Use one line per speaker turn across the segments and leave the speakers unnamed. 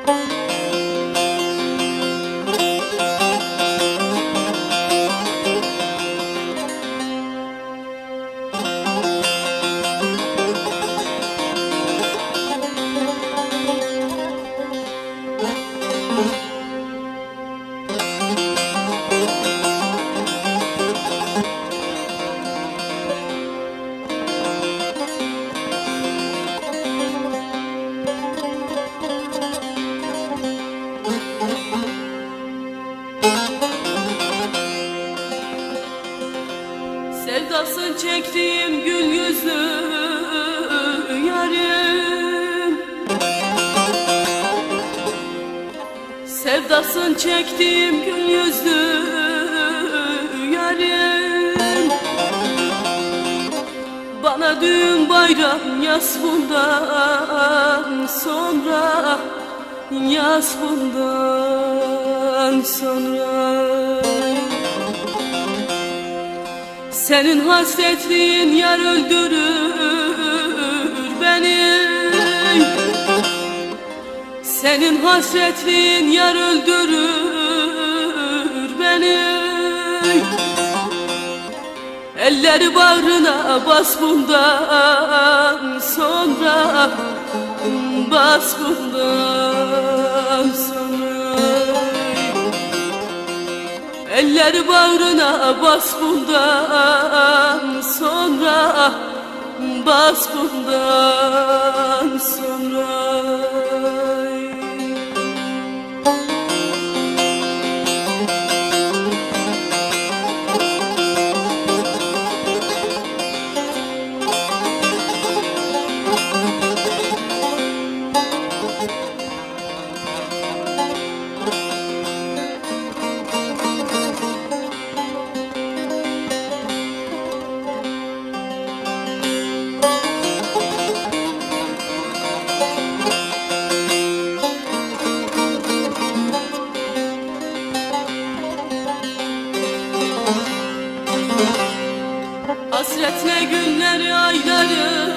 Sevdasın çektiğim gül yüzlü yarim, sevdasın çektiğim gül yüzlü yarim. Bana düğün bayram yaz bundan sonra, yaz bundan sonra. Senin hasretliğin yar öldürür beni, senin hasretliğin yar öldürür beni. Elleri bağrına bas bundan sonra, bas bundan sonra. Elleri bağrına bas bundan sonra, bas bundan sonra. Hasretle günleri ayları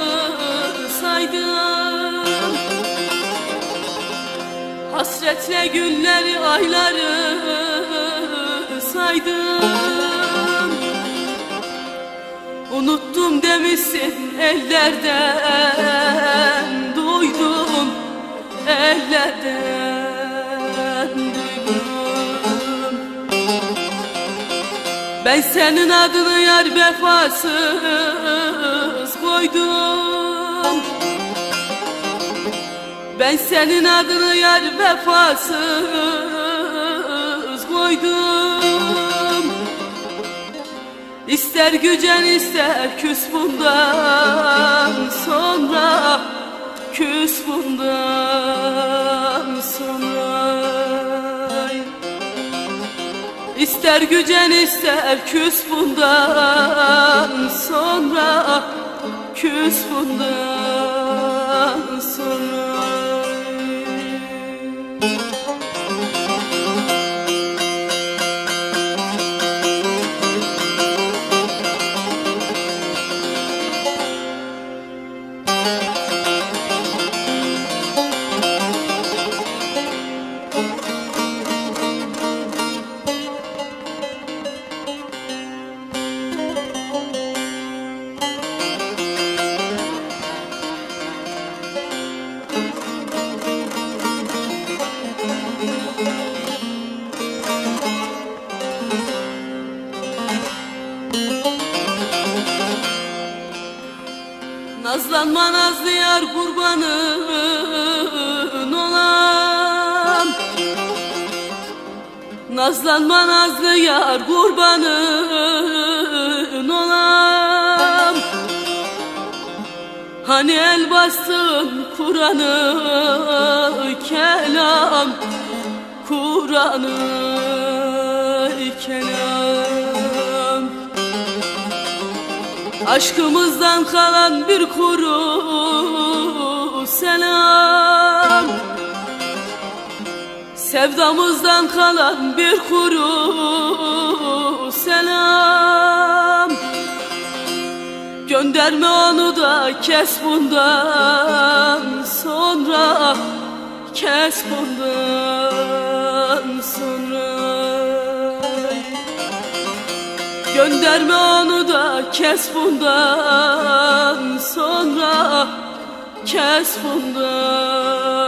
saydım, hasretle günleri ayları saydım. Unuttum demişsin ellerden duydum, ellerden duydum. Ben senin adını yar vefasız koydum, ben senin adını yar vefasız koydum. İster gücen ister küs bundan sonra, küs bundan sonra. İster gücen ister küs bundan sonra, küs bundan sonra. Nazlanma nazlı yar kurbanın olam, nazlanma nazlı yar kurbanın olam. Hani el bastın Kur'an'ı kelam, Kur'an'ı kelam. Aşkımızdan kalan bir kuru selam, sevdamızdan kalan bir kuru selam. Gönderme onu da kes bundan sonra, kes bundan sonra. Gönderme onu da kes bundan sonra, kes bundan